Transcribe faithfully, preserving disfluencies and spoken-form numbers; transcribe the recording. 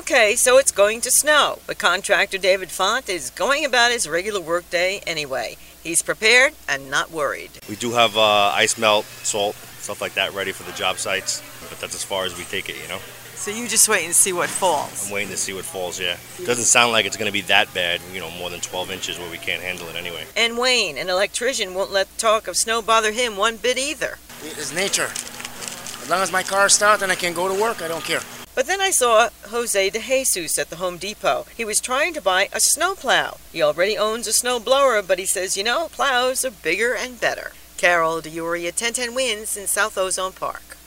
Okay, so it's going to snow, but contractor David Font is going about his regular workday anyway. He's prepared and not worried. We do have uh, ice melt, salt, stuff like that ready for the job sites, but that's as far as we take it, you know? So you just wait and see what falls. I'm waiting to see what falls, yeah. It doesn't sound like it's going to be that bad, you know, more than twelve inches where we can't handle it anyway. And Wayne, an electrician, won't let talk of snow bother him one bit either. It is nature. As long as my car starts and I can go to work, I don't care. But then I saw Jose De Jesus at the Home Depot. He was trying to buy a snowplow. He already owns a snow blower, but he says, you know, plows are bigger and better. Carol D'Uria, ten ten Wins in South Ozone Park.